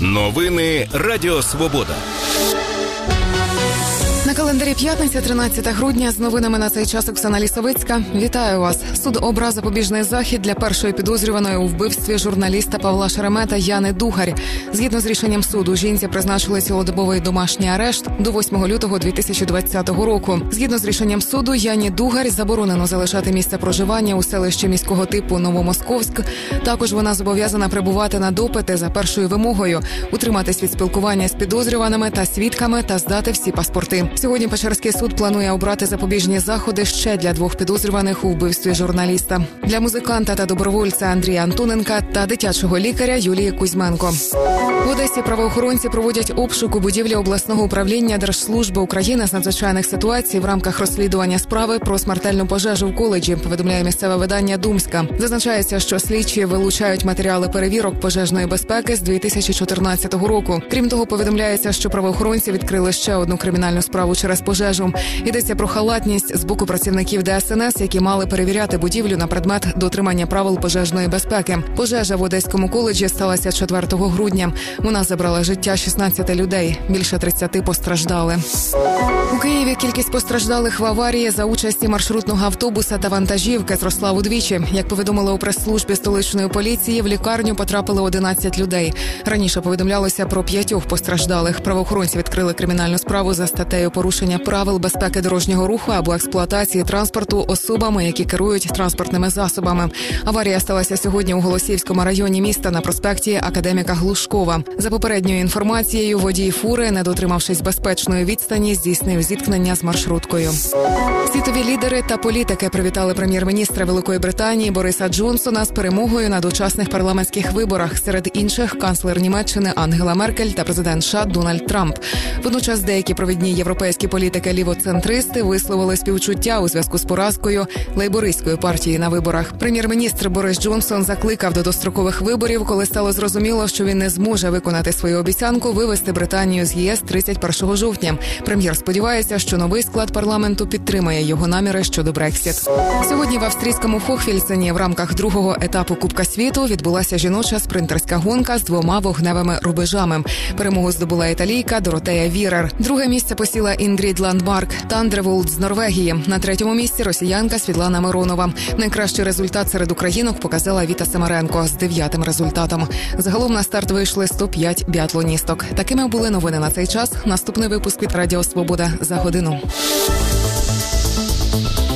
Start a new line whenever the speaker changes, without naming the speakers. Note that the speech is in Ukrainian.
Новини Радіо Свобода.
На календарі п'ятниця, 13 грудня. З новинами на цей час Оксана Лісовицька. Вітаю вас. Суд обрав запобіжний захід для першої підозрюваної у вбивстві журналіста Павла Шеремета Яни Дугар. Згідно з рішенням суду, жінці призначили цілодобовий домашній арешт до 8 лютого 2020 року. Згідно з рішенням суду, Яні Дугар заборонено залишати місце проживання у селищі міського типу Новомосковськ. Також вона зобов'язана прибувати на допити за першою вимогою, утриматись від спілкування з підозрюваними та свідками та здати всі паспорти. Сьогодні Печерський суд планує обрати запобіжні заходи ще для 2 підозрюваних у вбивстві журналіста. Для музиканта та добровольця Андрія Антоненка та дитячого лікаря Юлії Кузьменко. В Одесі правоохоронці проводять обшук у будівлі обласного управління Держслужби України з надзвичайних ситуацій в рамках розслідування справи про смертельну пожежу в коледжі, повідомляє місцеве видання «Думська». Зазначається, що слідчі вилучають матеріали перевірок пожежної безпеки з 2014 року. Крім того, повідомляється, що правоохоронці відкрили ще одну кримінальну справу через пожежу. Йдеться про халатність з боку працівників ДСНС, які мали перевіряти будівлю на предмет дотримання правил пожежної безпеки. Пожежа в Одеському коледжі сталася 4 грудня. Вона забрала життя 16 людей. Більше 30 постраждали. У Києві кількість постраждалих в аварії за участі маршрутного автобуса та вантажівки зросла удвічі. Як повідомили у прес-службі столичної поліції, в лікарню потрапили 11 людей. Раніше повідомлялося про 5 постраждалих. Правоохоронці відкрили кримінальну справу за статтею порушення правил безпеки дорожнього руху або експлуатації транспорту особами, які керують транспортними засобами. Аварія сталася сьогодні у Голосіївському районі міста на проспекті Академіка Глушкова. За попередньою інформацією, водій фури, не дотримавшись безпечної відстані, здійснив зіткнення з маршруткою. Світові лідери та політики привітали прем'єр-міністра Великої Британії Бориса Джонсона з перемогою на дочасних парламентських виборах. Серед інших – канцлер Німеччини Ангела Меркель та президент США Дональд Трамп. Водночас деякі провідні європейські політики-лівоцентристи висловили співчуття у зв'язку з поразкою лейбористської партії на виборах. Прем'єр-міністр Борис Джонсон закликав до дострокових виборів, коли стало зрозуміло, що він не зможе виконати свою обіцянку вивести Британію з ЄС 31 жовтня. Прем'єр сподівається, що новий склад парламенту підтримає його наміри щодо Брексіт. Сьогодні в австрійському Хохфільцені в рамках другого етапу Кубка світу відбулася жіноча спринтерська гонка з 2 вогневими рубежами. Перемогу здобула італійка Доротея Вірер. Друге місце посіла Інгрід Ландмарк Тандерволд з Норвегії. На 3-му місці росіянка Світлана Миронова. Найкращий результат серед українок показала Віта Семеренко з 9-м результатом. Загалом на старт вийшли 105 біатлоністок. Такими були новини на цей час. Наступний випуск від Радіо Свобода за годину.